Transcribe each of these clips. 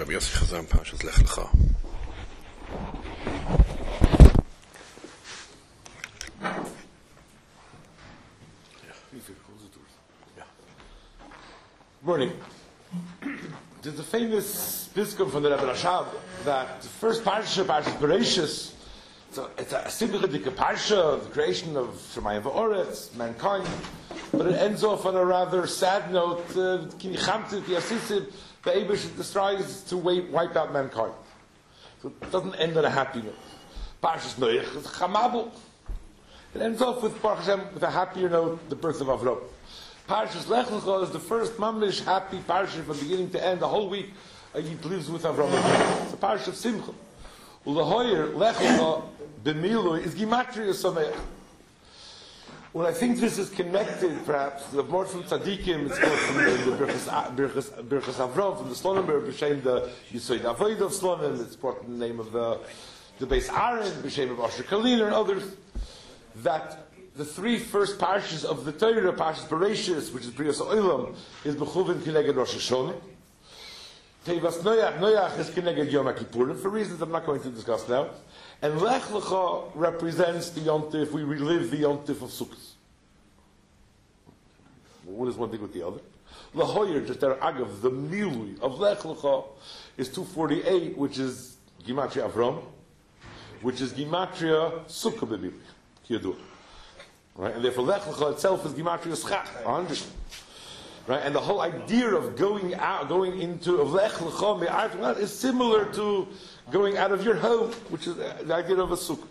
Rabbi Yossi Chazan, Parshas Lech Lecha. Good morning. There's a famous piskum from the Rebbe Rashab that the first parsha, Parshas Bereishis, so it's a simplified parsha, the creation of Shemayim V'Oretz, mankind, but it ends off on a rather sad note. The Eibush tries to wipe out mankind. So it doesn't end on a happy note. Parshas Noach is Chamabel. It ends off with Baruch Hashem with a happier note, the birth of Avram. Parshas Lech Lecha is the first mamish happy parsha from beginning to end. The whole week he lives with Avram. It's a parsha of Simcha. Ulehoyer Lech Lecha b'milui is Gimatria Sameach. When I think this is connected, perhaps, the more from Tzadikim, it's more from the Birchas Avram, from the Slonenberg, b'shem the Yisoid Avoid of Slonen, it's brought in the name of the Beis Aaron, b'shem of Asher Kalina and others, that the three first parshas of the Torah, Parshas Bereishis, which is Brias Olam, is Bechuvin Kineged Rosh Hashanah. Teivas Noach is Kineged Yom HaKippurim, for reasons I'm not going to discuss now. And Lech Lecha represents the Yontif, we relive the Yontif of Sukkot. What is one thing with the other? Lahoyer, just der Agav, the Milui of Lech Lecha is 248, which is Gimatria Avram, which is Gimatria Sukkah B'Milui, Kiyadu. Right? And therefore Lech Lecha itself is Gimatria Schach, 100. Right? And the whole idea of going into Lech Lecha Me'art is similar to going out of your home, which is the idea of a sukkah.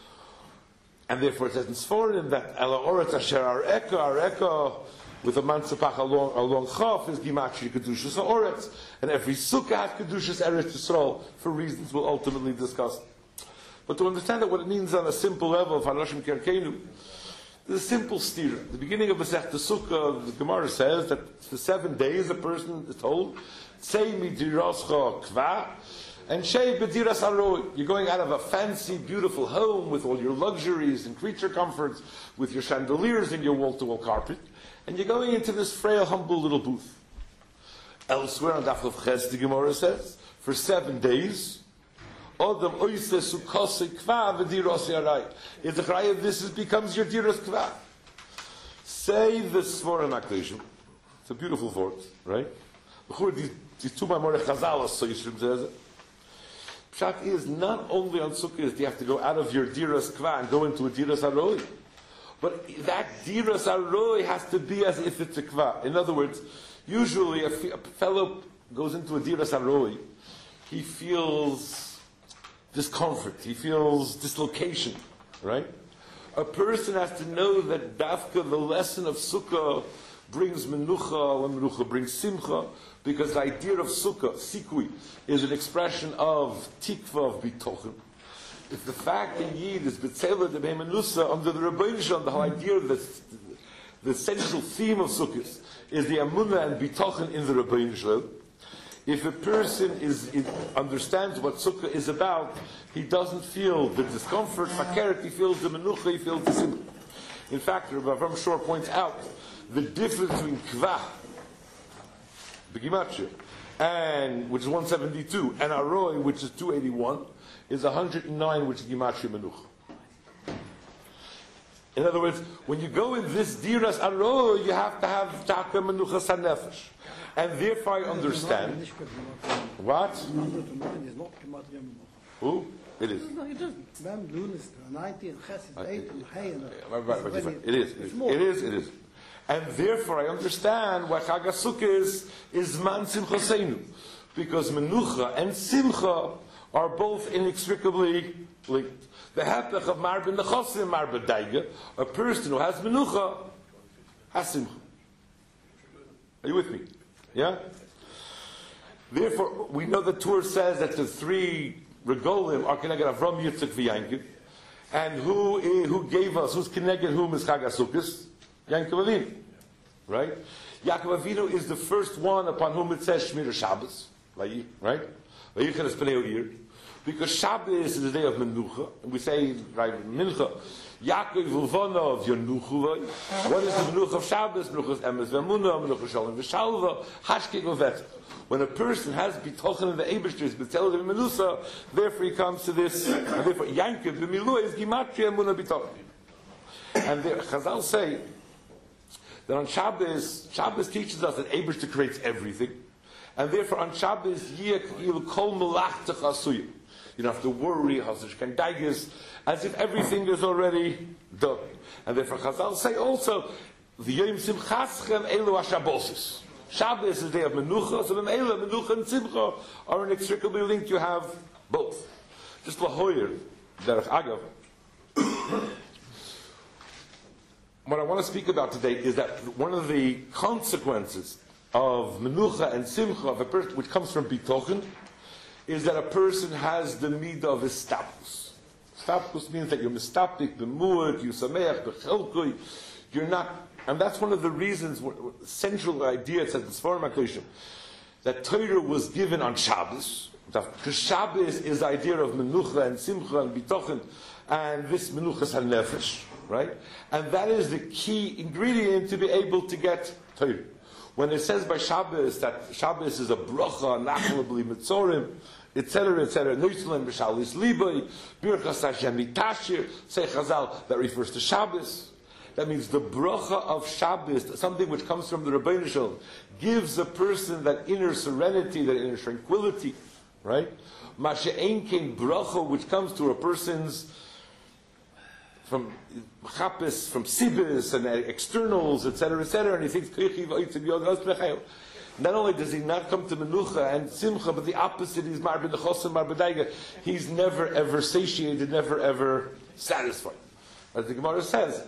And therefore it says in Sforim that Ela Oretz Asher Areka, with a mansapach along Chaf is Gimatria Kedushas Oretz, and every sukkah has Kedushas Eretz Yisrael for reasons we'll ultimately discuss. But to understand that what it means on a simple level of Hanoshim Kerkeinu, there's a simple steer. At the beginning of Masechta Sukkah, the Gemara says that for 7 days a person is told, Tzei midiroscha kva, and Shei b'diras aroi. You're going out of a fancy, beautiful home with all your luxuries and creature comforts, with your chandeliers and your wall-to-wall carpet, and you're going into this frail, humble little booth. Elsewhere on Daf of Ches, the Gemara says, for 7 days, Odam oise sukkose kva v'diros yarai. If the cry of this becomes your diras kva, say the Sforim HaKadoshim. It's a beautiful word, right? These two Mamorei Chazal, so Yishrim says it. Pshat is not only on Sukkot do you have to go out of your diras kva and go into a diras aroi, but that diras aroi has to be as if it's a kva. In other words, usually a fellow goes into a diras aroi, he feels discomfort, he feels dislocation, right? A person has to know that dafka, the lesson of Sukkah, brings menucha, and menucha brings simcha, because the idea of Sukkah, sikui, is an expression of tikva, of bitochen. If the fact in Yid is betzela de behemenusa, under the Rebbeinu Shalom, the whole idea of the central theme of Sukkah is the amunah and bitochen in the Rebbeinu Shalom. If a person understands what Sukkah is about, he doesn't feel the discomfort, fakeret, he feels the menucha, he feels the simcha. In fact, Rabbi Avram Shor points out the difference between kvah, Begimatria, and which is 172, and aroi, which is 281, is 109, which is Gimatria Menucha. In other words, when you go in this diras aroi, you have to have taka menucha sanefesh, and therefore I understand. What? Who? It is. No, it doesn't. 90 and chesed, 8 and hay and it is. And therefore I understand why Chag HaSukkah is man simchaseinu, because menucha and simcha are both inextricably linked. The hepech of mar b'nechosim, mar b'daiga, a person who has menucha has simcha. Are you with me? Yeah? Therefore, we know the Torah says that the three regolim are connected Avram, Yitzchak, v'Yankiv, and who gave us, who's connected whom is Chag HaSukkah? Yaakov Avinu, right? Yaakov Avinu is the first one upon whom it says Shmir Shabbos, right? Vayichel es Pnei Oir. Because Shabbos is the day of Menucha, and we say, right, Mincha, Yaakov Uvana of your Nuchavai. What is the Menucha of Shabbos? Menucha is Emes V'Emunah, Menucha Shalom V'Shalva, Hashkik V'Vet. When a person has Bitochen in the Eibishter, B'Tel of Menusa, therefore he comes to this, and therefore Yankiv B'Milu is Gimatria Emunah Bitochen. And the Chazal say that on Shabbos teaches us that Eibishter creates everything, and therefore on Shabbos Yil Kol Melachta Chasuyim. You don't have to worry, Hasish can Daigas, as if everything is already done. And therefore Chazal say also, the Yom Simchaschem Elu HaShabbosis. Shabbos is the day of Menucha, so Menucha and Simcha are inextricably linked. You have both. Just Lahoyer, Derech Agav. What I want to speak about today is that one of the consequences of Menucha and Simcha of a person, which comes from Bitochen, is that a person has the midah of Istapkus. Istapkus means that you're mistapik, b'mu'at, you sameach, b'chelkui, you're not, and that's one of the reasons, central idea, it says in Sfarim HaKoshim, that Torah was given on Shabbos, because Shabbos is the idea of Menucha and Simcha and Bitochen, and this Menuchas HaNefesh, right? And that is the key ingredient to be able to get Torah. When it says by Shabbos that Shabbos is a bracha, nachal b'li mitzorim, etc., Noislan b'shalis libay, birchas Hashem mitashir, say Chazal, that refers to Shabbos. That means the bracha of Shabbos, something which comes from the Rebbeinu Shalom, gives a person that inner serenity, that inner tranquility, right? Masha'ein kein bracha, which comes to a person's from chapis, from sibis and externals, etc., and he thinks not only does he not come to menucha and simcha, but the opposite is mar b'nechosim, mar b'daiga. He's never ever satiated, never ever satisfied. As the Gemara says,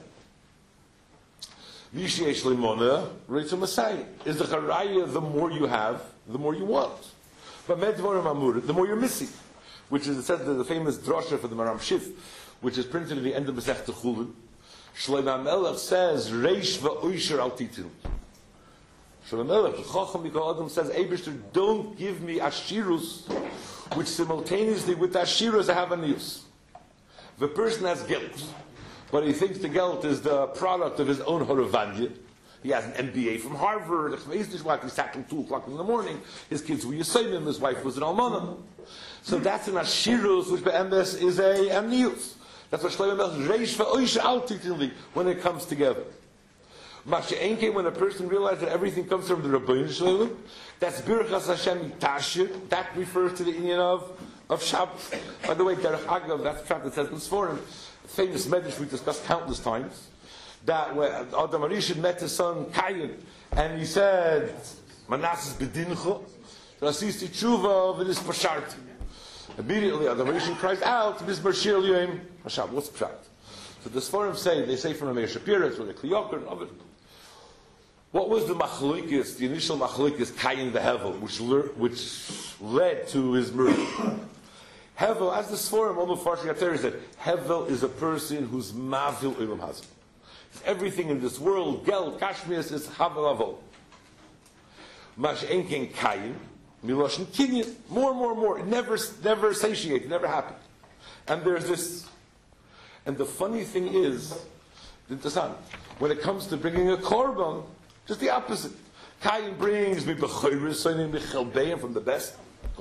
Vishesh limona reitzum Messiah is the charaya. The more you have, the more you want. But medvorim amur, the more you're missing, which is, it says, the famous drasha for the Maram Shif, which is printed at the end of Masechta Chulin. Shlomo HaMelech says, Reish v'oisher al titil. Shlomo HaMelech, the Chacham Mikol Adam, says, Eibishter, don't give me ashirus, which simultaneously with ashirus I have a news. The person has guilt, but he thinks the guilt is the product of his own horavanya. He has an MBA from Harvard. He's sat till 2 o'clock in the morning. His kids were Yisayim, his wife was an Almana. So that's an ashirus, which be'emes is a amnius. That's what Shlomo HaMelech reish v'oish al titinli, when it comes together. Masha'enke, when a person realizes that everything comes from the Rebbeinu Shalom, that's birchas Hashem tashir. That refers to the inyan of Shabbos. By the way, Derech Agav, that's the fact that says in Sforim, famous medrash we discussed countless times, that when Adam HaRishon met his son Cain, and he said, Manasseh bedincho, Rasisi tshuva v'nis pasharti. Immediately, Adam HaRishon cries out, Mizmar Shir L'Yom Hashem. What's pshat? So the Sforim say, they say from a Meir Shapira, from the Kliyoker, and of it. What was the machlokes, the initial machlokes, Cain the Hevel, which led to his murder? Hevel, as the Sforim, almost Farshi Ateri said, Hevel is a person who's mavil ilam hazim. Everything in this world, Gel, Kashmir, is Havel Avol. Mash'en ken Cain, Miloshin Kinyan, more, never satiated, never happy. And there's this, and the funny thing is, when it comes to bringing a korban, just the opposite. Cain brings me b'chayris, from the best,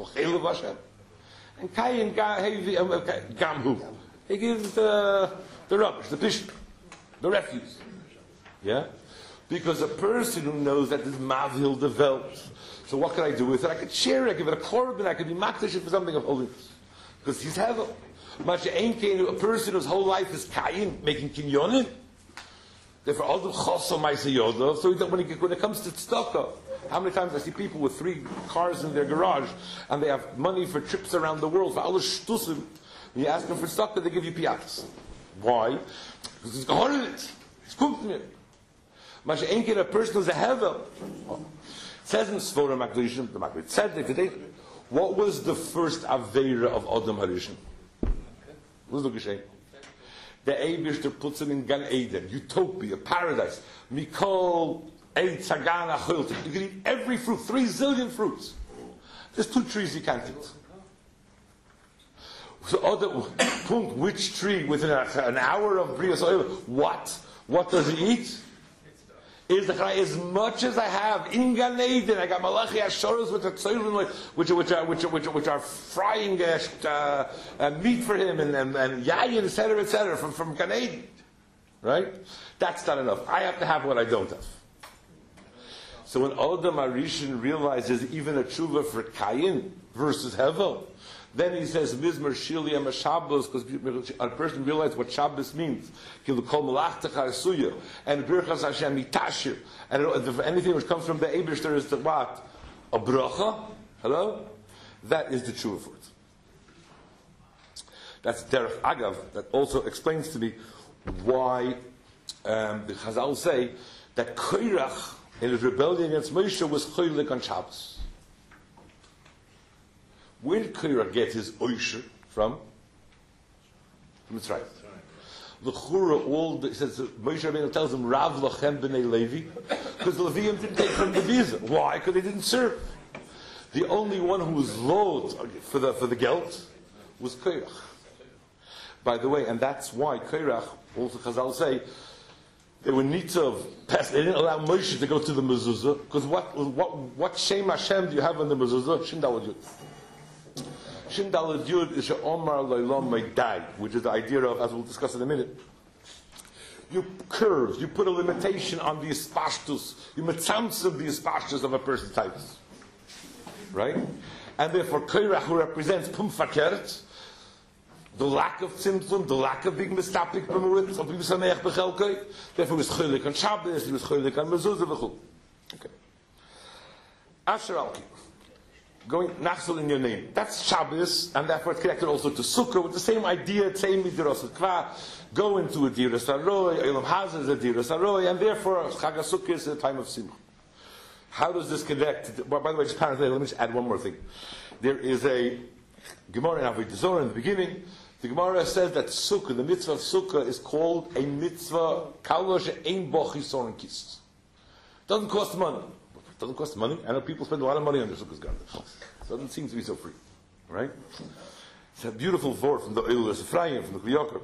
and Cain gamhu. He gives the rubbish, the pishn, the refuse. Yeah? Because a person who knows that this mavil develops, so what can I do with it? I could share it, I give it a korban, I could be makdash for something of holiness. Because he's hevel. A person whose whole life is kayin, making kinyonin. Therefore, all the chosom ma'aseh. So that when it comes to tzedakah, how many times I see people with 3 cars in their garage, and they have money for trips around the world, for all the shtusim. When you ask them for tzedakah, they give you piatas. Why? Because it's gehor in it. It's cooked in it. A person who's a hevel. Says in Sforim HaKadoshim, the Makkah said today, what was the first Aveira of Adam HaRishon? What was the Geshem? The Eibishter puts him in Gan Eden, utopia, paradise. Mikol, Eid, Sagan, Achilta. You can eat every fruit, 3 zillion fruits. There's 2 trees you can't eat. So other punkt, which tree within an hour of Brias Oil? What? What does he eat? Is the chai as much as I have in Gan Eden? I got Malachi Ashoros with the tzolim, which are frying meat for him and yayin, etc., from Gan Eden. Right? That's not enough. I have to have what I don't have. So when Adam Arishin realizes even a tshuva for Kayin versus Hevel, then he says, Mizmer Shili Am Shabbos, because a person realizes what Shabbos means. And Birchas Hashem Mitashir. And anything which comes from the Eibush, there is the what? A bracha. Hello? That is the tshuva for it. That's Derech Agav. That also explains to me why the Chazal say that Korach, in his rebellion against Moshe, was cholik on Shabbos. Where did Korach get his oisher from? From Mitzrayim. The Chura, he says, Moshe Rabbeinu tells him, Rav lachem b'nei Levi, because the Levium didn't take from the visa. Why? Because they didn't serve. The only one who was loathed for the gelt was Korach. By the way, and that's why Korach, also Chazal say, they were need to have passed. They didn't allow Moshe to go to the mezuzah, because what Shem Hashem do you have on the mezuzah? Shin Daled Yud. Shin Daled Yud is She'omar Leilam Meidai, which is the idea of, as we'll discuss in a minute. You curve, you put a limitation on the ispashtus, you mitzamtzev the ispashtus of a person's types. Right? And therefore Korach, who represents Pum Fakert, the lack of tzimtzum, the lack of being mistapik b'murit, of being sameach b'chelkei, therefore he was cholik on Shabbos, he was cholik on mezuzah v'chul. Okay. Asher Alki. Going nachzul in your name. That's Shabbos, and therefore it's connected also to Sukkah with the same idea, same midiros kva. Go into a diras aroy, Eilam Hazah is a diras aroy, and therefore Chag HaSukkah is a time of simcha. How does this connect? By the way, just parenthetically, let me just add one more thing. There is a Gemara in Avodah Zarah in the beginning. The Gemara says that Sukkah, the mitzvah of Sukkah, is called a mitzvah kalosh ein bo chisoron kis. Doesn't cost money. Doesn't cost money. I know people spend a lot of money on their Sukkah's garden. Doesn't seem to be so free, right? It's a beautiful word from the Eilulas Ephraim, from the Kli Yakar.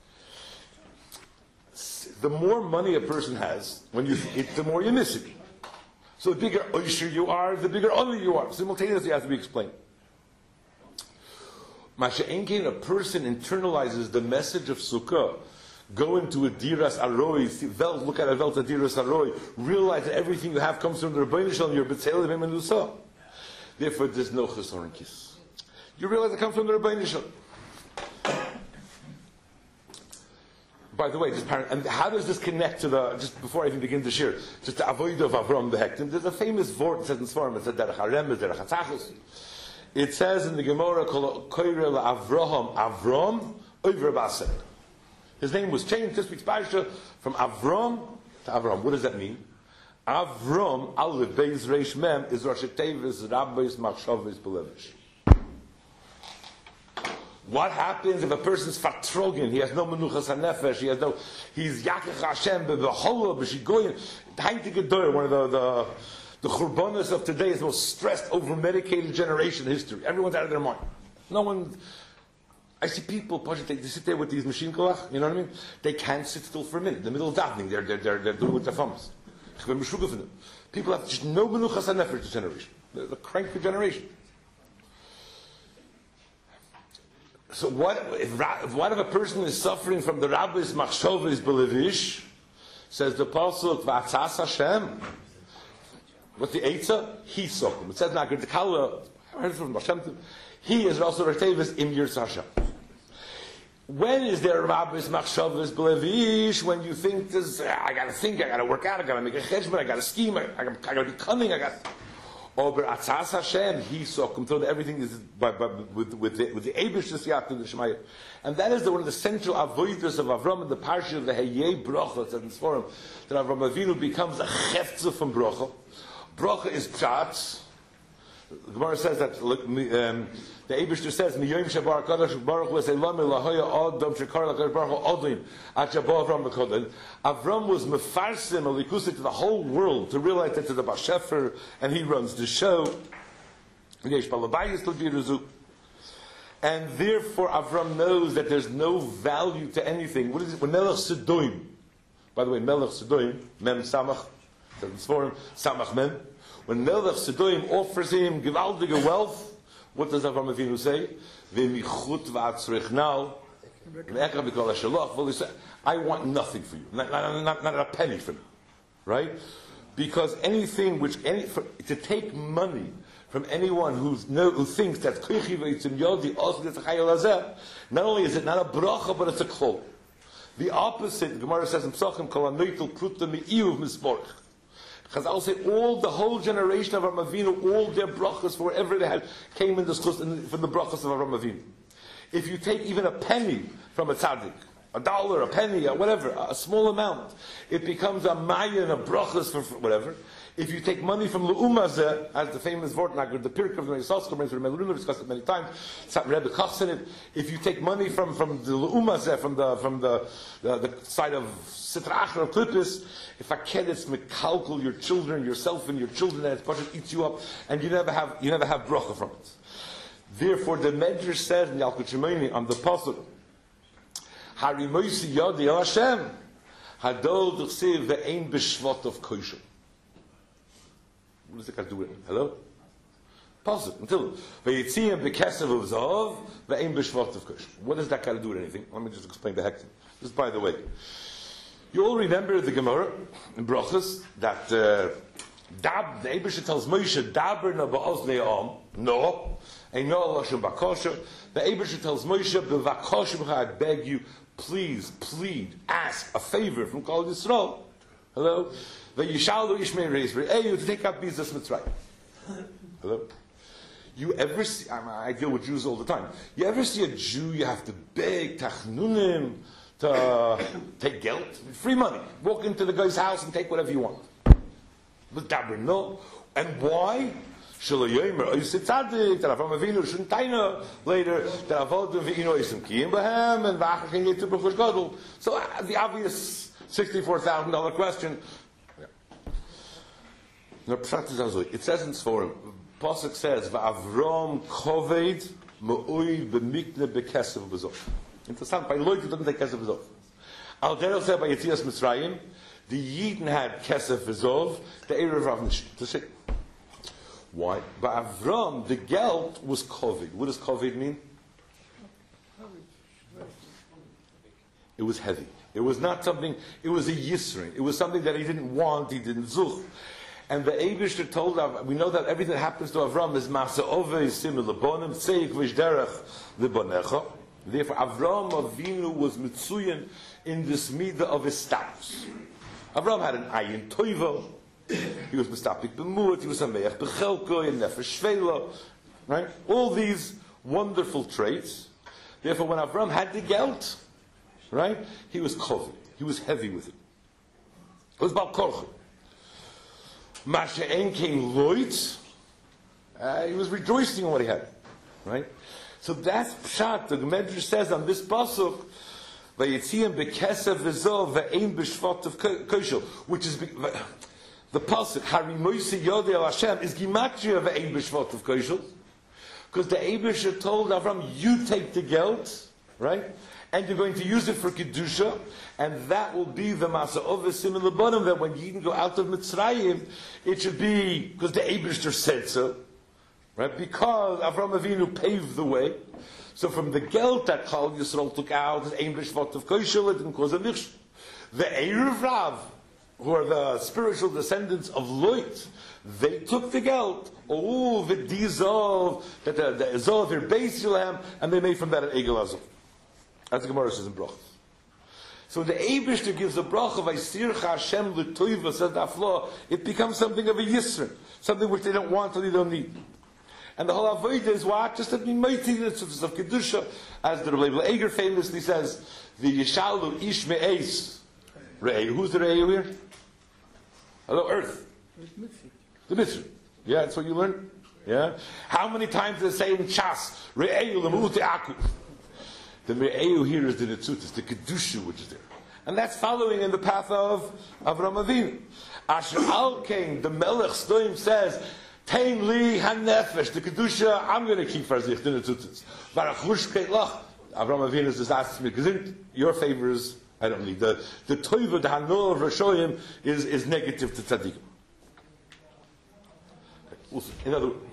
The more money a person has, the more you miss it. So the bigger oisher you are, the bigger honor you are. Simultaneously, it has to be explained. Masha'enkein, a person internalizes the message of Sukkah. Go into a diras aroi, look at a velt, a diras aroi, realize that everything you have comes from the Rebbeinu Shalom, your B'tzeil V'im Menusa. Therefore, there's no chesoron kis. You realize it comes from the Rebbeinu Shalom. By the way, and how does this connect to just before I even begin to share, just the avoid of Avram the Hektim? There's a famous word that says in Sfarim, it says Derech HaRemez, Derech HaTzachos. It says in the Gemara, Koireh Avraham, Avram, Oiver Basel. His name was changed this week's Parsha from Avram to Avram. What does that mean? Avram, Aleph, Beis, Reish, Mem, is Rosh Tevis, Rabbis, Machshavos, Belevish. What happens if a person's fatrogen? He has no menuchas hanefesh. He's yakach Hashem bebehola b'shigoyin. Tainti Gedoyer, one of the churbanos of today, is the most stressed, over-medicated generation in history. Everyone's out of their mind. No one. I see people, they sit there with these machine kolach. You know what I mean? They can't sit still for a minute. In the middle of davening, they're doing with their thumbs. People have just no menuchas hanefesh. This generation, the cranky generation. So what if a person is suffering from the Rabbis Machshavos Belevish? Says the pasuk V'atzas Hashem. What's the Eitzah? He sokum. It says not good. The Kala. I heard from Hashem. He is also Ratevis im Yiras Hashem. When is there Rabbis Machshavos Belevish? When you think this, I got to think, I got to work out, I got to make a cheshbon, I got to scheme, I got to be cunning, I got. Over Atzas Hashem, he saw so everything is with the Eibush the Shemaya, and that is one of the central avoiders of Avram in the parsha of the Hayei Bracha. That in Sforim that Avram Avinu becomes a chefza from Bracha. Bracha is pshat. The Gemara says that the Eibush says Miyom Shabar Kadosh Baruch Hu Selam Elahoya Adam Shekar Lakadosh Baruch Hu Odin At Shabbat Avram Bekodin. Avram was mefarsim alikusik to the whole world to realize that to the Bashefer, and he runs the show. Yesh Balabayis L'Birazu. And therefore Avram knows that there's no value to anything. What is it? When Melech Sedoim, by the way, Melech Sedoim, Mem Samach, Samach Mem. When Melech Sedoim offers him gewaltige wealth, what does Avram Avinu say? V'michut v'atzrechnal, I want nothing for you, not a penny from you, right? Because anything to take money from anyone who thinks that not only is it not a bracha, but it's a klol. The opposite, the Gemara says in Psachim, Chazal say the whole generation of Avraham Avinu, all their brachas for whatever they had, came in the schus from the brachas of Avraham Avinu. If you take even a penny from a tzaddik, $1, a penny, whatever, a small amount, it becomes a mayan, a brachas for whatever. If you take money from Le'umazeh, as the famous Vortnager, the Pirk of the Yisrael brings from Meluruna, we've discussed it many times, Rebbe Kochs in it. If you take money from the Le'umazeh, from the side of Sitra Achra of Klippus, if a kedetz mekalkul your children, yourself and your children, and its budget eats you up, and you never have bracha from it. Therefore, the Medrash says in Yalkut Shimoni on the pasuk, Harimoisi Yodi El Hashem, Hadol D'chsev ve'ein b'shvot of kosher. What does it got to do with it? Hello? Pasuk until ve'yitziyim b'kesev of zahav ve'ein b'shvot of kosher. What does that got to do with anything? Let me just explain the hektim. Just by the way, you all remember the Gemara in Brachos that the Eibusha tells Moshe, Daber na ba'oznei ha'am. No. Ein no lashon bakosha. The Eibusha tells Moshe, b'vakosha I beg you, please, plead, ask a favor from Kol Yisrael. Hello? V'yishalu Yishmei Reis Re'eyu to take out Bizas Mitzrayim. Hello? You ever see, I deal with Jews all the time. You ever see a Jew you have to beg tachnunim to take geld? Free money. Walk into the guy's house and take whatever you want. But Daber, no. And why? Later, that so the obvious $64,000 question. Yeah. It says in Sforim, Pasuk says, "Va'avrom koved me'oid b'mikne b'kesev b'zov." Interessant. By Lloyd, it doesn't take kesev b'zov. Al Derel said by Yetzias Mitzrayim, the Yidden had kesef v'zov, the Erev Rav Nish. To say, why? But Avram, the geld was kovid. What does kovid mean? It was heavy. It was not something. It was a yisrin. It was something that he didn't want. He didn't zuch. And the Eibishter told Avram, we know that everything that happens to Avram is masa ovei simul lebonim tzeik v'ishderech lebonecha. Therefore, Avram Avinu was mitzuyin in this midah of his status. Avram had an ayin toivo. He was mistapik b'muat. He was a meich b'chelko and nefesh shvela. Right? All these wonderful traits. Therefore, when Avram had the geld, right, he was kovid. He was heavy with it. It was bal korcha. Mashe'en came loit. He was rejoicing in what he had. Right? So that's pshat. The Medrash says on this pasuk, "Vayitziyim b'kesev v'zov ve'ein b'shvot of koshel," which is the pasuk Harimoisi Yodei El Hashem is gimatria ve'ein b'shvot of koshel, because the Eibusha told Avram, "You take the geld, right, and you're going to use it for kedusha, and that will be the masa of the simon lebonim. That when you can go out of Mitzrayim, it should be because the Eibusha said so." Right? Because Avram Avinu paved the way. So from the geld that Kol Yisrael took out, the Ein B'Shvat of Koshel, it didn't cause a michsh. The Erev Rav, who are the spiritual descendants of Lot, they took the geld. Oh, the Dizov, that the Ezov, their Beis Yilhem, and they made from that an Egel Azov. As the Gemara says in Brachos. So the Eibishter gives a bracha of Aisircha Hashem L'Toiva, says the Aflo, it becomes something of a Yisrin, something which they don't want or they don't need. And the whole avodah is what? Just to be mighty of kedusha, as the Rebbe Eger famously says, the Yishalu Ish Me'es Re'eu. Who's the Re'eu here? Hello, Earth. The Mitzvah. Yeah, that's what you learn. Yeah. How many times does it say in Chas Re'eu L'Mu'ute Aku? The Re'eu here is the Netzutis, the kedusha which is there, and that's following in the path of Avram Avinu. Asher Al Kain, the Melech Stoim says, Tein li hanefesh, the kedusha I'm going to keep for sich dinner tutzes. Varachush keit lach. Avraham Avinu says, "Ask me, because your favors I don't need. The toiva, the hanol of Rashoyim is negative to tzaddikim." In other words,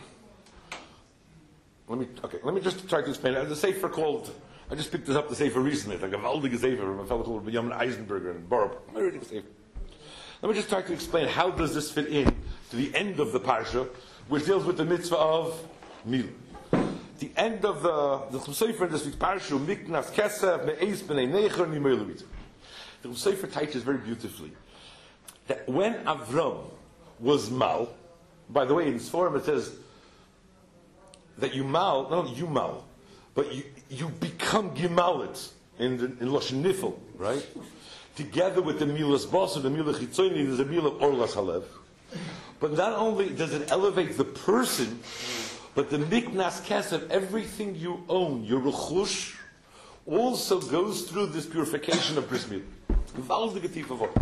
let me just try to explain it. The sefer called, I just picked this up, the sefer recently, like a Waldige sefer from a fellow called Benjamin Eisenberger in Borup. Let me just try to explain how does this fit in to the end of the parsha, which deals with the mitzvah of Mil. The end of the sefer in this week's parsha, Miknas Kesef Me'ez B'nei Necher Nimei Levit. The sefer teaches very beautifully that when Avram was mal, by the way, in this form it says that you mal, not only you mal, but you become gimalit in Lashon Nifel, right? Together with the milas basar, the milah chitzoni, there's a milah orlas halev. But not only does it elevate the person, but the miknas kesef, everything you own, your rechush, also goes through this purification of bris milah. Gewaltige tiefe Wort.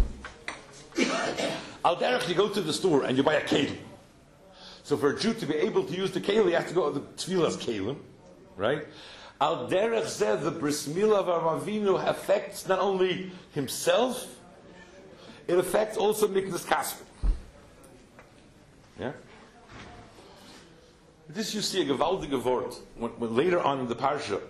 Al derech, you go to the store and you buy a kelim. So for a Jew to be able to use the kelim, he has to go to the tefillas kelim, right? Al derech zeh, the bris milah of Avraham Avinu affects not only himself, it affects also miknas kasper. Yeah? This you see a gewaltige Wort when later on in the parsha,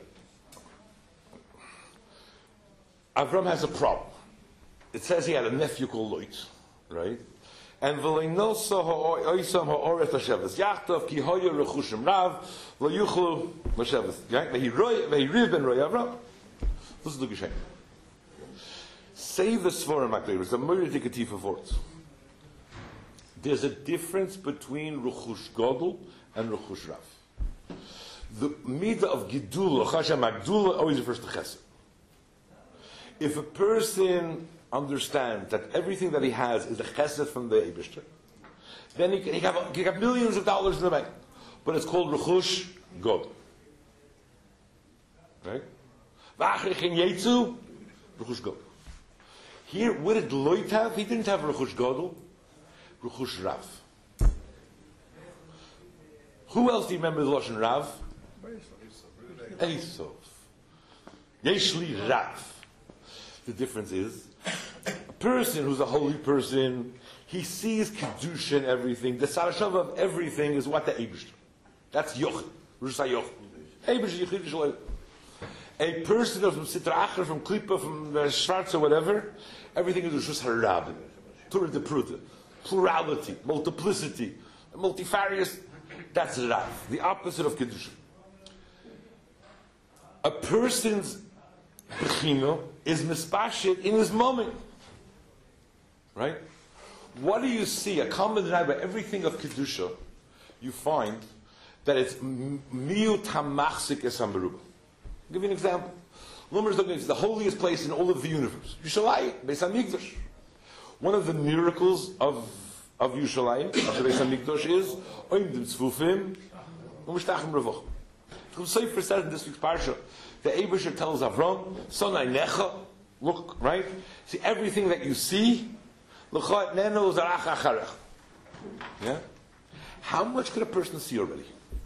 Avram has a problem. It says he had a nephew called Lot, right? And v'leinosa ha'oisam ha'oret l'sheves yachtov ki hoya rechushim rav v'yuchlu l'sheves. V'hiriv ben roy Avram. This is the Geshem. Say the Svarim HaKleiros, the Moiridik Atifa Vort. There's a difference between Rechush Godel and Rechush Rav. The midah of Gidula, Chashem Magdula, always refers to Chesed. If a person understands that everything that he has is a Chesed from the Eibishter, then he can have millions of dollars in the bank. But it's called Rechush Godel. Right? V'achrichin Yetzu, Rechush Godel. Here, what did Lot have? He didn't have Rechush Godel, Rechush Rav. Who else do you remember the Lashon Rav? Esav. Yeshli Rav. The difference is, a person who's a holy person, he sees Kedusha and everything. The Sarashav of everything is what the Eibishter. That's Yoch. Rosh HaYoch. Eibishter Yechid Shalom. A person of Sitra Achar, from Klippa, from Schwarz or whatever, everything is Rosh HaRabim. Torah de Pruta. Plurality, multiplicity, multifarious. That's Rav. The opposite of Kedusha. A person's Bechino is mispashit in his moment. Right? What do you see? A common denial by everything of Kedusha, you find that it's miut hamachzik esamberuba. I'll give you an example. Lumber is the holiest place in all of the universe. Yerushalayim, Beis HaMikdash. One of the miracles of Yerushalayim, of the Beis HaMikdash, is Oimdim Tzfufim U'Mishtachim Revoch. The Sefer says in this week's parsha, the Eibusher tells Avram, Sonai Necha, look, right? See, everything that you see, L'cha Neno Zarach Acharech. Yeah? How much could a person see already?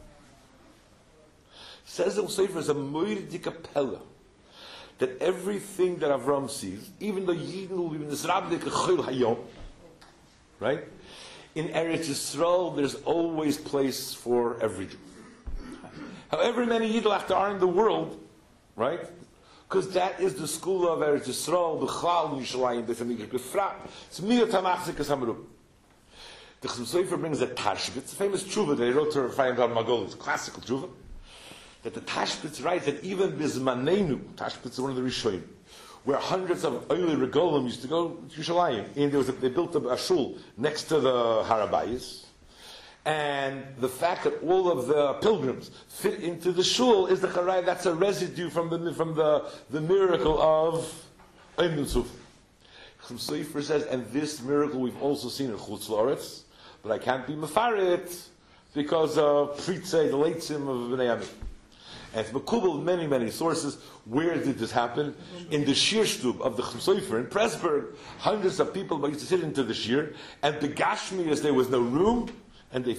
Says the Sefer is a moiridik apella, that everything that Avram sees, even though Yidden will be in this Rabdik Chol Hayom, right? In Eretz Yisrael, there's always place for every Jew. However many Yidden there are in the world, right? Because that is the school of Eretz Yisrael, the Chlal, Yishalayim, the Famigdash Befrat. It's Miyat HaMachzik HaSamarum. The Chasam Sofer brings a Tashbitz, a famous tshuva that he wrote to Rafaim Bar Magol. It's a classical tshuva. That the Tashbitz writes that even Bizmanenu, Tashbitz is one of the Rishonim, where hundreds of early regolim used to go to Yerushalayim, and they built a shul next to the Harabayis, and the fact that all of the pilgrims fit into the shul is the charay. That's a residue from the miracle of Ein Suf. Chasam Sofer says, and this miracle we've also seen in Chutz La'aretz, but I can't be mefaret because of Pritzei, the late sim of Bnei Ami. And it's Mekubal many, many sources. Where did this happen? In the Shir Stub of the Chasam Sofer in Pressburg, hundreds of people used to sit into the Shir, and the Gashmias, there was no room, and they fit it.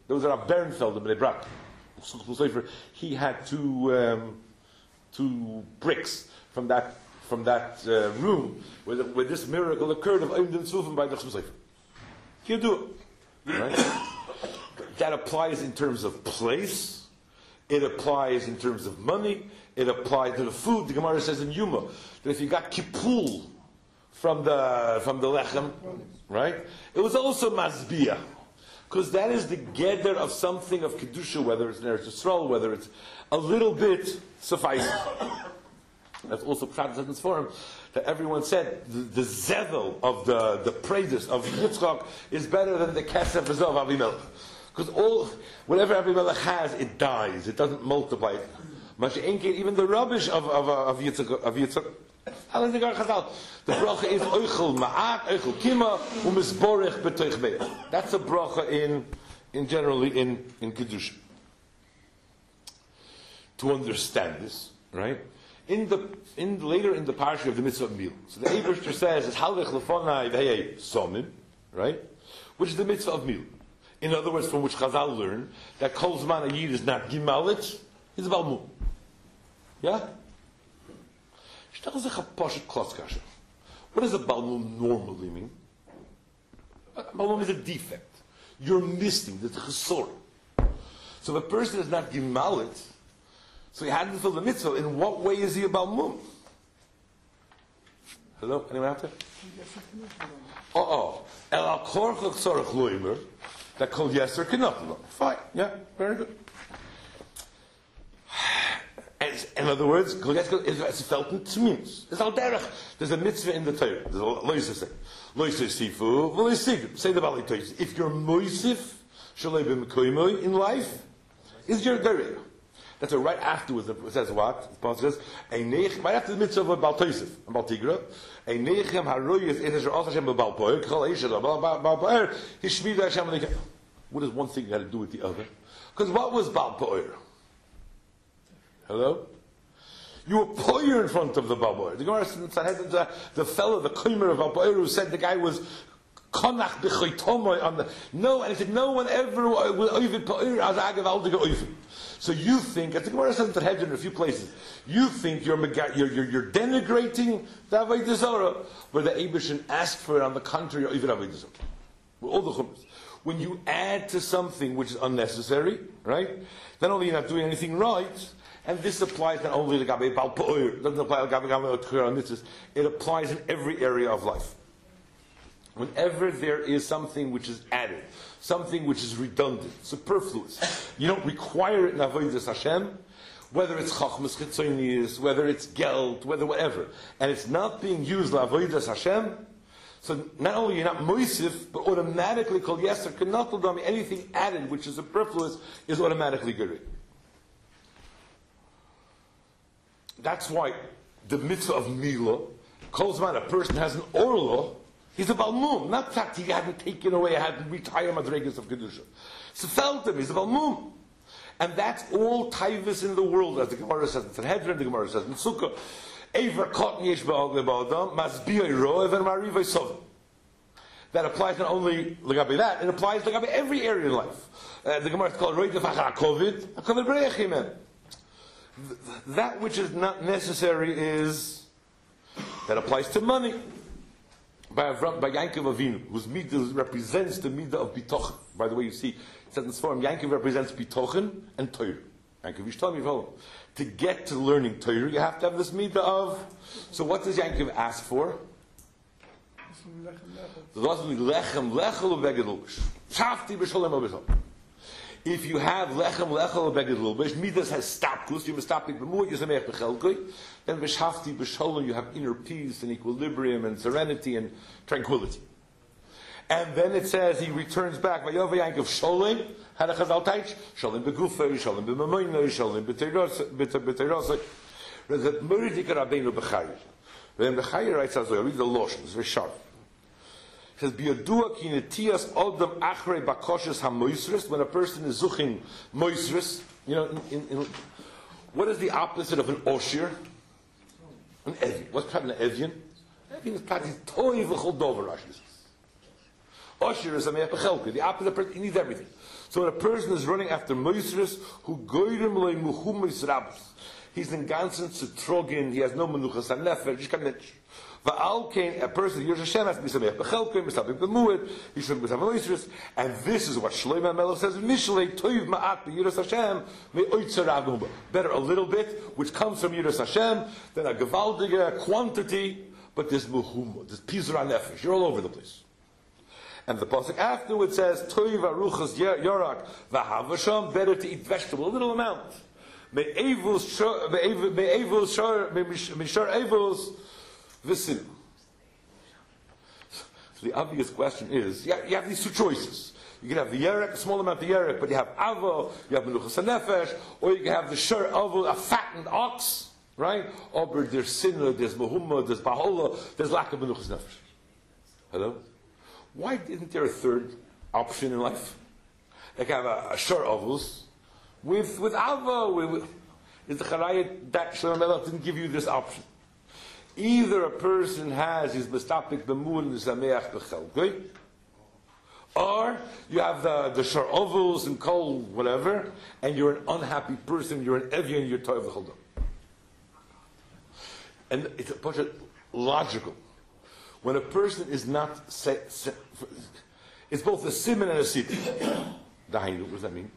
There was a Bernfeld in Bnei Brak. He had two bricks from that room where this miracle occurred of Oimdim Tzufim by the Chum Sefer. He'll do it. Right? That applies in terms of place. It applies in terms of money. It applies to the food. The Gemara says in Yuma that if you got kipul from the lechem, right? It was also mazbia, because that is the gather of something of kedusha, whether it's in Eretz Yisrael, whether it's a little bit suffices. That's also Pshat in this forum that everyone said the zevel of the praises of Yitzchak is better than the kesef of Avimelech, because whatever Avimelech has, it dies. It doesn't multiply. Even the rubbish of Yitzchak. The bracha is oichel ma'at, oichel kima, u'misborech b'toich be'ech. That's a bracha in generally in kedusha. To understand this, right? Later in the parsha of the mitzvah of meal. So the Eibishter says it's halvech lefonai v'hei somim, right? Which is the mitzvah of meal. In other words, from which Chazal learn that kol zman ayid is not gimalit, it's balmum. Yeah? What does a balmum normally mean? A balmum is a defect. You're missing the chesor. So if a person is not gimalit, so he hadn't fulfilled the mitzvah, in what way is he a balmum? Hello? Anyone out there? El al korchach tzorach loimer, that kol yeser kenot. Fine. Yeah, very good. In other words, it's felt in tzmimus. It's al derech. There's a mitzvah in the Torah. There's a loisif say. Loisif sifu, v'loisif. Say the Bali Torah. If you're moisif, shalei b'mekoimoi in life, is your derech. That's right afterwards. It says what? The pasuk says, right after the mitzvah of Bal Tosef and Bal Tigra, a nechem haroyes it is also Hashem b'Bal Poer, kol eishel Bal Poer, hishmida Hashem alechem. What does one thing got to do with the other? Because what was Bal Poer? Hello? You were poyer in front of the Bal Poer. The Gemara said the fellow, the koimer of Bal Poer, who said the guy was konach b'choytomoy on the no, and he said no one ever will oived poer as agavaldige oived. So you think, as the Gemara says in the Hedron in a few places, you think you're denigrating the Avodah Zarah, where the Eibushin asked for it on the contrary of Avodah Zarah. With all the chumras. When you add to something which is unnecessary, right? Not only you're not doing anything right, and this applies not only to Gabe Bal Po'er, it doesn't apply to Gabe Mitzvahs, it applies in every area of life. Whenever there is something which is added, something which is redundant, superfluous, you don't require it in Avodas Hashem, whether it's Chachmas Chitzonius, whether it's Geld, whether whatever, and it's not being used in Avodas Hashem, so not only you're not moisif, but automatically Kol Yeser cannot tell me anything added which is superfluous is automatically good. That's why the mitzvah of Milah, Kol Zman, a person has an orla, he's a balmum, not that he hadn't taken away, hadn't retired madregas of kedusha. So felt him, he's a balmum, and that's all taivus in the world, as the Gemara says in Sanhedrin, the Gemara says in Sukkah. Ever cotton yesh ba'og leba'adam masbiyoi roev and marivoi sov. That applies not only legabe that, it applies legabe every area in life. The Gemara is called roidef achar kovid breich. That which is not necessary is that applies to money. By Yankov Avinu, whose midah represents the midah of bitochen. By the way, you see, it says in this form, Yankov represents bitochen and Torah. Yankov Yishtam. To get to learning Torah, you have to have this midah of. So, what does Yankov ask for? If you have lechem lechel beged lulbish, midas has stopped. You must stop it. Then b'shafti b'sholem, you have inner peace and equilibrium and serenity and tranquility. And then it says he returns back. Vayov Yankov sholem had a chazal taich sholem begufay sholem b'mamoyno sholem b'teirosay. The Meridika Rabbeinu B'Chayir. Then B'Chayir writes as well. Read the lotion. It's very sharp. Says biadua kinetias odam achrei bakoshes hamoisris. When a person is zuching moisris, you know, what is the opposite of an oshir? An evian. What's an evian? Evian is practically toy v'chol dover. Oshir is a me'epechelke. The opposite person, he needs everything. So when a person is running after Moisris, who goyrim loy muhumis rabus, he's in ganzen zu trogin, he has no menuchas hanefesh, ich kann nicht. Va'al kein, a person, Yerush Hashem has to be samech b'chelkim, misabik b'mued, he shouldn't be Moisris, and this is what Shlomo HaMelech says in Mishlei, toiv ma'at b'Yerush Hashem, me'oitzer agumba. Better a little bit, which comes from Yerush Hashem, than a gewaltige quantity, but there's muhumah, there's pizur hanefesh, you're all over the place. And the pasuk afterwards says, "Toiv aruchas yorak v'havasham." Better to eat vegetable, a little amount. Me'evus mishar evus v'sin. So the obvious question is, you have these two choices. You can have the yerek, a small amount of yerek, but you have avo, you have menuchas hanefesh, or you can have the shar avo, a fattened ox, right? Or there's sinner, there's muhumah, there's bahola, there's lack of menuchas nefesh. Hello. Why isn't there a third option in life? Like have a shor ovus with alva. Is the charayit that Shlomo HaMelech didn't give you this option? Either a person has his mistapik b'muad and zameach b'chelgoi, or you have the shor ovus and kol whatever, and you're an unhappy person. You're an evian. You're toiv v'choldom. And it's a bunch of logical. When a person is not, it's both a simon and a siti. What does that mean?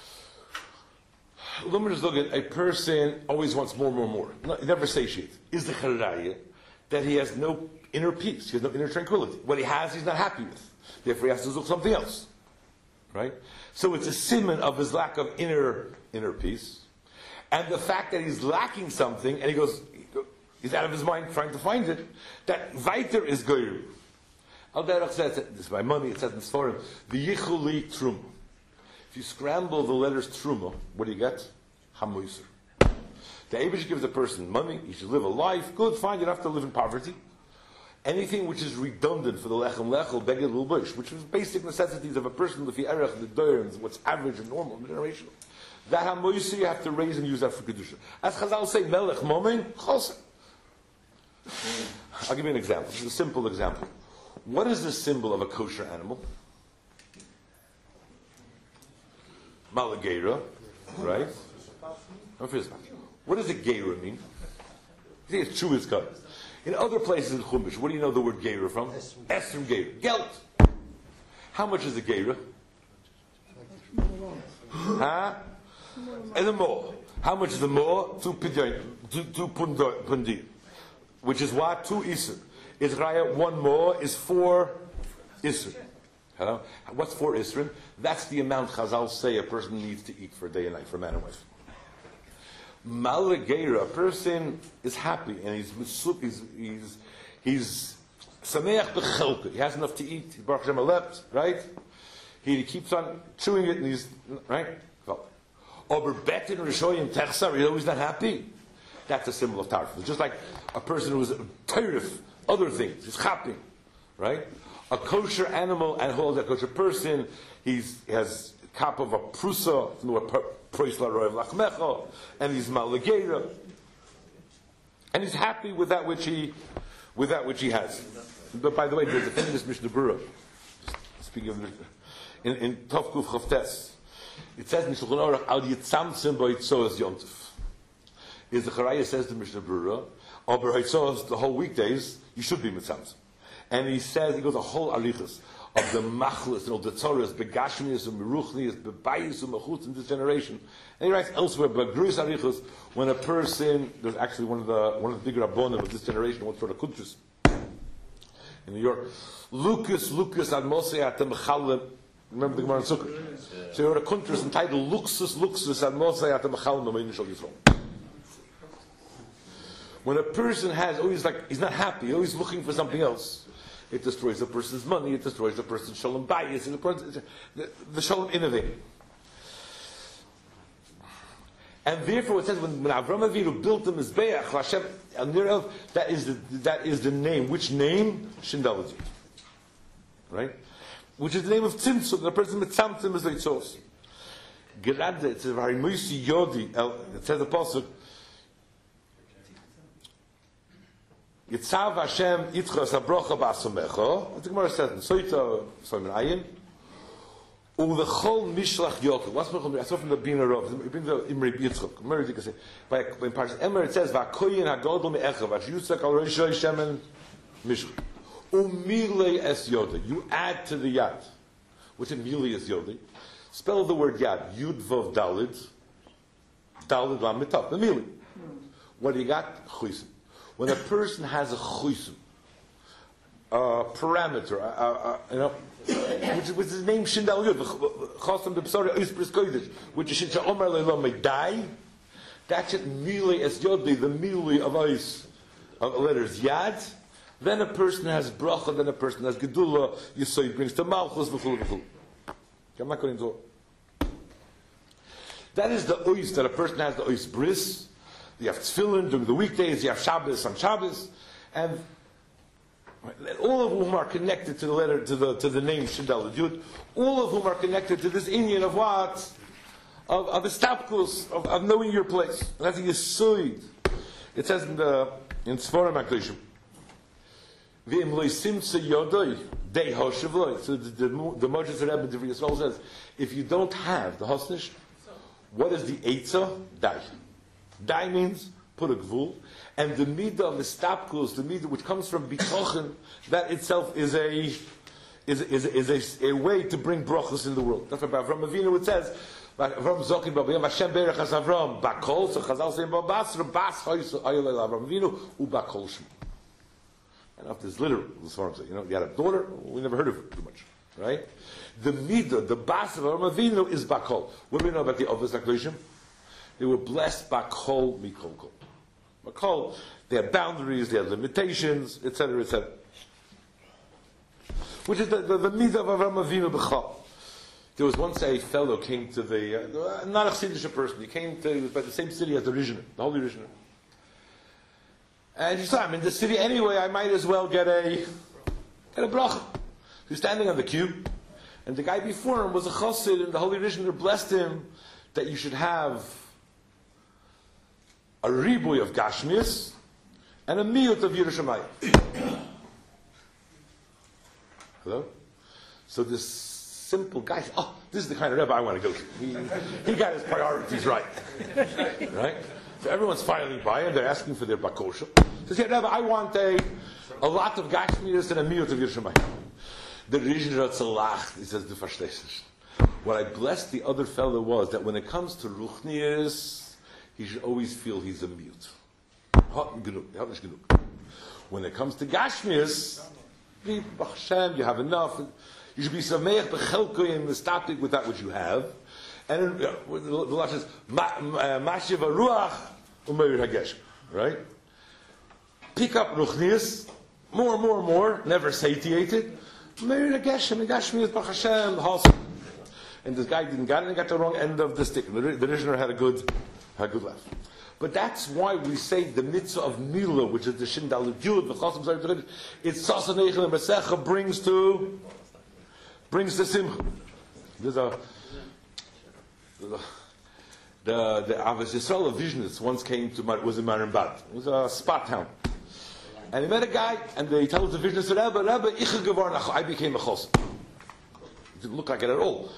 Let me just look at a person always wants more, more, more. Never satiates. Is the charaya that he has no inner peace, he has no inner tranquility. What he has, he's not happy with. Therefore, he has to look something else. Right? So it's a simon of his lack of inner peace, and the fact that he's lacking something, and he's out of his mind trying to find it. That weiter is goyim. Al Derech says, this is my money, it says in Sforim, the yichuli truma. If you scramble the letters truma, what do you get? Hamoiser. The Eibush gives a person money, he should live a life, good, fine, you don't have to live in poverty. Anything which is redundant for the lechem lechel, beged l'bush, which is basic necessities of a person, the erech, the doyers, what's average and normal, generational. That hamoiser you have to raise and use that for kedusha. As Chazal say, melech momen, chosen. I'll give you an example. This is a simple example. What is the symbol of a kosher animal? Malagera, right? What does a gera mean? See, it's true, it's good. In other places in Chumash, what do you know the word gera from? Esrim gera. Gelt. How much is a gera? Huh? And a more. How much is the more? 2 pundi. Which is what? 2 isur. Is raya 1 more is 4 isur. Hello? What's 4 isur? That's the amount Chazal say a person needs to eat for a day and night, for man and wife. Malagera, a person is happy and he's sameach b'chelka. He has enough to eat. He's Baruch Hashem alept, right? He keeps on chewing it and he's right. Ober betin rishoyim techsar. He's always not happy. That's a symbol of tarif. It's just like a person who is tarif, other things. He's happy, right? A kosher animal and holds a kosher person. He has kap of a prusa, and he's malagera, and he's happy with that which he has. But by the way, there's a thing in this Mishnah Berurah. Speaking of in Tov Kuf Chavtes, it says in Shulchan Aruch al yitzamtzim b'yitzos yontif. Is the Charaya says to Mishnah Berurah, or b'yitzos the whole weekdays you should be mitzamtzim, and he goes a whole arichas of the machlis and all the tzoras, begashmius and meruchnius, bebayis and machutz in this generation. And he writes elsewhere, but grus arichos, when a person, there's actually one of the big rabbonim of this generation, one sort of kuntris in New York. Lucas ad Moshe atem chalim. Remember the Gemara in Sukkot? So he wrote a kuntris entitled Luxus ad Moshe atem chalim amein shal Yisrael. When a person he's not happy, always looking for something else. It destroys the person's money, it destroys the person's shalom bayis, and the shalom innovating. And therefore it says when Avram Avinu built the Mizbeach, Hashem al Nirav, that is the name. Which name? Shindalaji. Right? Which is the name of Tzimtzum, the person with Tzimtzum is like sauce. Gerad, it says Varimusi Yodi, it says the Pasuk, Yitzav Hashem Yitchos Abrocha Ba'asomecha. What the Gemara says in Soita Soimen Ayin. Ulechol mishlach yokel. What's I saw from the Bina Rav. It brings the Imri Yitzchok. By Parshas Emer it says Vakoyin Hagodol Me'echav Vashyusak Al Roshei Shemen Mishlach. Umile es Yoda. You add to the yad. What's in Mili es Yoda? Spell the word yad. Yud Vav Dalid. Dalid Lam Mitaf. The Mili. What do you got? Chusim. When a person has a chusim, parameter, which is named Shindal Yud, Chosam the Psori Ispris Kodesh, which is Shincha Omer Leilo Medai, that's it, Mili es Yodi, the Mili of Ice, of letters Yad, then a person has Bracha, then a person has Gedula, Yisoy brings to Malchus, v'chul, v'chul. I'm not going to that is the Ois, that a person has the Ois Bris, you have Tefillin during the weekdays, you have Shabbos on Shabbos, and all of whom are connected to the letter, to the name Shindal Yud, all of whom are connected to this Indian of what? Of estapkus, of knowing your place. And that's a Yesod. It says in Sforim HaKadoshim, V'im lo simsa yodoi, dei hoshev lo. So the Moshe Rebbe Divrei Yisrael says, if you don't have the hosnish, what is the Eitzah? Dai. Dai means put a gvul, and the midah of the stapkus, the midah which comes from bitochen, that itself is a way to bring brachos in the world. That's what Avram Avinu it says. Avram Zokin Babiyam Hashem Berach Has Avram Bakol. So Chazal say Babas Bas Hoyso Ayolel Avram Avinu Ubakol Shmu. And after this literal, this form say, you had a daughter. We never heard of her too much, right? The midah, the bas of Avram Avinu is Bakol. What do we know about the Avos HaKadoshim? They were blessed Bakol Mikol Kol. Bakol, they had boundaries, they had limitations, etc., etc. Which is the midah of Avram Avinu B'chol. There was once a fellow came to the, not a Chassidish person, he came to by the same city as the Rishner, the Holy Rishner. And he said, I'm in the city anyway, I might as well get a bracha. He's standing on the cube, and the guy before him was a Chassid, and the Holy Rishner blessed him that you should have a ribuy of Gashmias and a miyut of Yerushalayim. Hello? So this simple guy, this is the kind of Rebbe I want to go to. He got his priorities right. Right? So everyone's filing by him, they're asking for their bakosha. He says, Rebbe, I want a lot of Gashmias and a miyut of Yerushalayim. The Rishon Tzalach, he says, du verstehst nicht. What I blessed the other fellow was that when it comes to Ruchnias, he should always feel he's a mute. When it comes to Gashmias, you have enough. You should be sameach bechelkoy and mistatik with that which you have. And the Lord says, Mashiv Ruach u'meir hagesh. Right? Pick up Ruchnias, more, never satiated. Meir hagesh, and Gashmias Baruch Hashem, Hashem. And this guy didn't get it, and got the wrong end of the stick. The Rishner had a good laugh. But that's why we say the mitzvah of Mila, which is the Shindal Yud, the Chosam Zayim, it's Sasaneichel and Mesecha brings to Simcha. There's the Avos Yisrael of Vizhnitz once came to, was in Marimbad. It was a spot town. And he met a guy, and they told the Vizhnitz, Rebbe, I became a Chosam. It didn't look like it at all.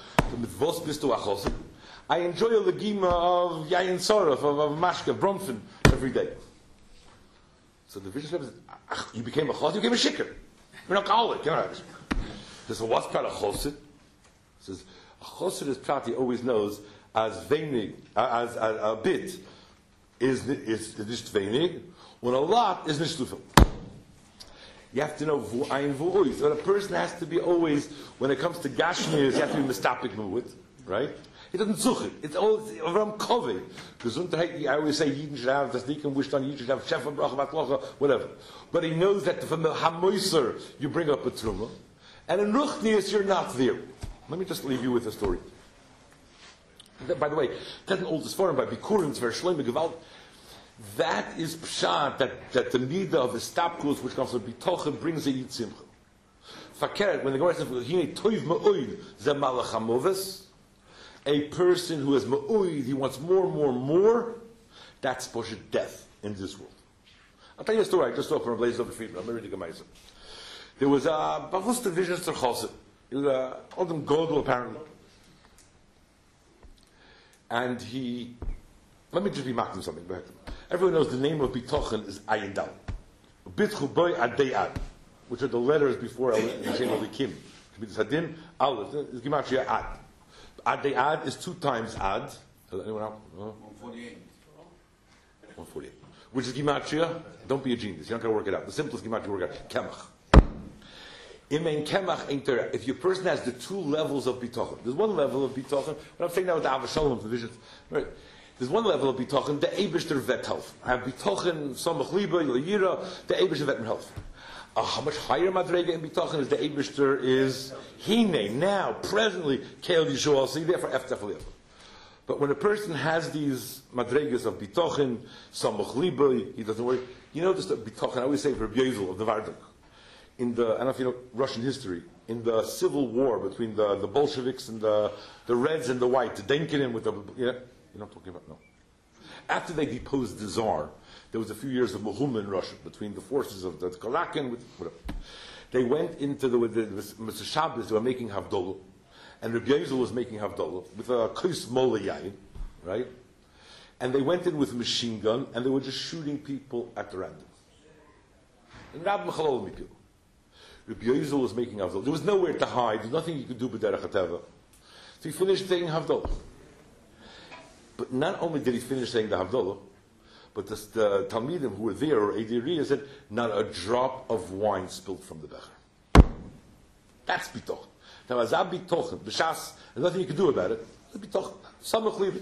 I enjoy a legima of Yayin Sorov, of Mashka, Bromfen, every day. So the Vizhnitz said, you became a Chosam, you became a Shikr. You're an alcoholic, you know. He says, well, what's Prat a Chosid? He says, a Chosid is Prat, he always knows, as Veinig, as a bit is nicht Veinig, when a lot is nicht Tufel. You have to know Vu'ayin Vu'ui. So a person has to be always, when it comes to Gashmias, you have to be mistapik with, right? He doesn't zuch it. It's always Avram Kovei. Gesundheit, I always say, Yidin should have, das Dikem wished on, Yidin should have Shefa Bracha, Vatlocha, whatever. But he knows that from the Hamoiser, you bring up a Truma. And in Ruchnias, you're not there. Let me just leave you with a story. By the way, that's an oldest forum by Bikurim, it's very Shlomo Gewalt. That is pshat, that the midah of the stapkus, which comes from bitochen, brings a yid simcha. Fakeret, when the Gemara says, "Hine toiv ma'oid ze malach hamoves," a person who is ma'oid, he wants more, that's poshet death in this world. I'll tell you a story. I just saw from Blaze of the Friedman. I'm ready to go. There was a Bavus division to Chosid. He was Odom Godel apparently. And let me just be marking something. Everyone knows the name of Bitochen is Ayin Dal. Bitchu Boy Adei Ad, which are the letters before Hashem Elikim. Hadin, Aleph, is Gematria Ad. Adei Ad is 2 times Ad. Anyone else? No? 148. 148. Which is Gematria, don't be a genius, you're not going to work it out. The simplest Gematria work out, Kemach. If your person has the 2 levels of Bitochen, there's one level of Bitochen, what I'm saying now with the Avashalom, the visions, right? There's one level of Bitochen, the Eibishter vet health. I have Bitochen, Samach Liba, Yira, the Eibishter vet health. How much higher Madrega in Bitochen is the Eibishter is Hine, now, presently, Keil Yishuah, see, therefore, Eftach Liba. But when a person has these Madregas of Bitochen, Samach Liba, he doesn't worry. You know this Bitochen, I always say for Biezel of the Varduk. I don't know if you know Russian history, in the civil war between the Bolsheviks and the Reds and the White, the Denkin with the, you're not talking about, no. After they deposed the Tsar, there was a few years of Mahuma in Russia, between the forces of the Karakin, whatever. They went into with Mr. Shabbos, they were making Havdalah, and Rabbi Yezel was making Havdalah, with a Kos Mola Yain, right? And they went in with a machine gun, and they were just shooting people at the random. And Rabbi Mechalol Mikil. Rabbi Yezel was making Havdalah. There was nowhere to hide. There's nothing you could do but Derech HaTeva. So he finished saying Havdalah. But not only did he finish saying the Havdalah, but the Talmidim who were there, or Ediriyah, said, not a drop of wine spilled from the Becher. That's Bitochen. Now, Azab Bitochen, B'Shas, there's nothing you can do about it. It's Bitochen. Samach Liba.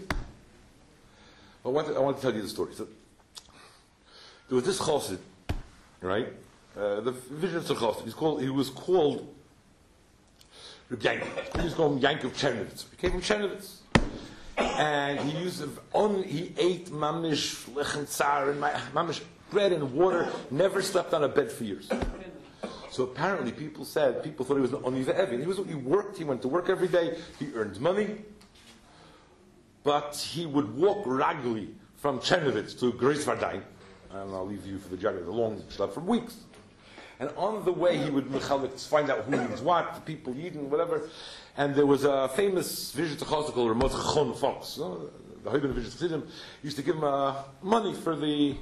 I want to tell you the story. So, there was this Chassid, right? The vision of Chassid. He was called Reb Yankov. He was called Yankov Chernovitz. He came from Chernovitz. And he ate mamish lechem tsar and mamish bread and water, never slept on a bed for years. So apparently people thought he was an Oniva Evin. He went to work every day, he earned money, but he would walk raggedly from Chernovitz to Greis Vardain, and I'll leave you for the journey, the long schlep from weeks. And on the way he would find out who needs what, the people eating, whatever. And there was a famous Vizhnitz Chassid called Ramot Chachon Fox. The Hoibin of Vizhnitz Chassidim used to give him money for the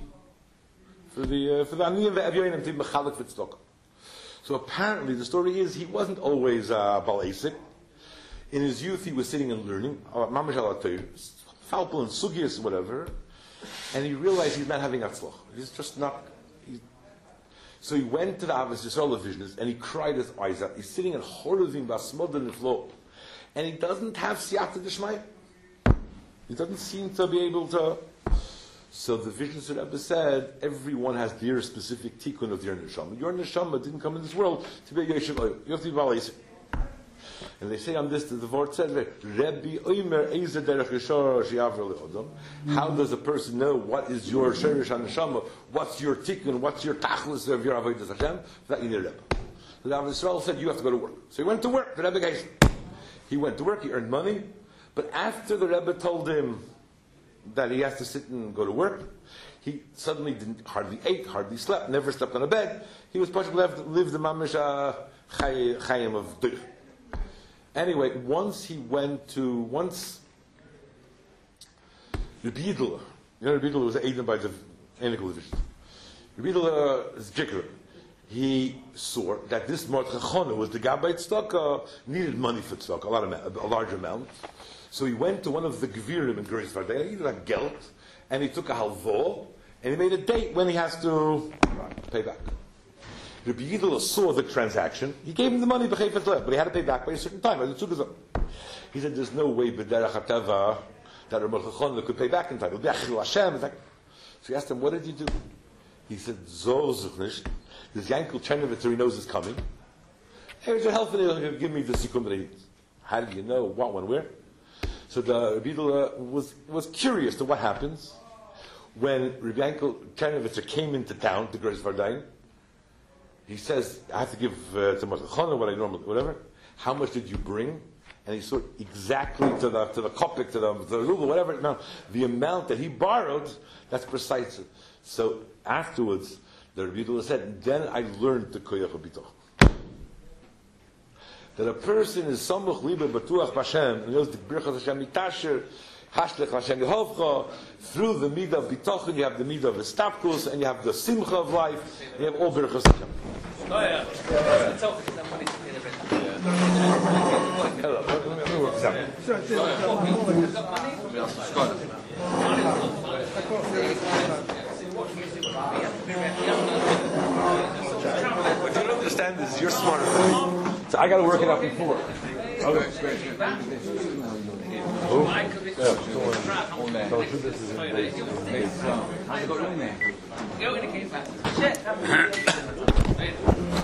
Aniyim ve'Evyonim to be mechalik v'tzedakah. So apparently the story is he wasn't always Bal Asik. In his youth he was sitting and learning Mamash al Falpul and Sugias, whatever, and he realized he's not having Atzlach. He's just not. So he went to the Avos Yisrael Vizhnitz and he cried his eyes out. He's sitting at Horovim Basmod on the floor, and he doesn't have Siyata D'Shmaya. He doesn't seem to be able to. So the Vizhnitz Rebbe said, everyone has their specific tikkun of their neshama. Your neshama didn't come in this world to be a Yeshiv Oil. You have to be Bal Asik. And they say on this, the word said, Rebbe Oimer Eizer Derech Yeshar Shiavra Le'odam. How does a person know what is your Sherish HaNeshama? What's your tikkun? What's your tachlis of your Avodas Hashem? That you need a Rebbe. So the Avos Yisrael said, you have to go to work. So he went to work. The Rebbe gave. He went to work, he earned money. But after the Rebbe told him that he has to sit and go to work, he suddenly hardly ate, hardly slept, never slept on a bed. He was partially lived the mamish chayim of Duch. Anyway, once Rabbi Yidla, Rabbi Yidla was aided by the Enical division. Rabbi Yidla is Jikr. He saw that this Mordechai Chona was the Gabbai Tzedakah, needed money for Tzedakah, a large amount. So he went to one of the Gevirim in Greis Vardain, he did a gelt, and he took a halvo, and he made a date when he has to pay back. Rabbi Yidla saw the transaction. He gave him the money, but he had to pay back by a certain time. He said, there's no way B'derech HaTeva that Rav Chachon could pay back in time. So he asked him, what did you do? He said, Zozchnish, this Yankel Chernovitz, he knows is coming. Hey, he'll help me, give me the sikum that he needs. How do you know what, when, where? So the Rabbi Yidla was curious to what happens when Rabbi Yankel Chernovitz came into town to Greis Vardain. He says, I have to give to Mordechai what I normally, whatever. How much did you bring? And he saw exactly to the kopik, to the ruble, whatever. Now, the amount that he borrowed, that's precise. So afterwards, the Rabbi Yidla said, then I learned the koyach b'bitoch. That a person is samuch libe batuach b'Hashem, and knows the birchas Hashem mitasher, Hashlech Hashem Yehovcha. Through the midah of bitachon, you have the midah of estapkus, and you have the simcha of life. And you have all berachos Hashem. Oh yeah. Hello. Let me work this out. What you don't understand is you're smarter than me. So I got to work it out before. Okay. Who? Yeah. So this is in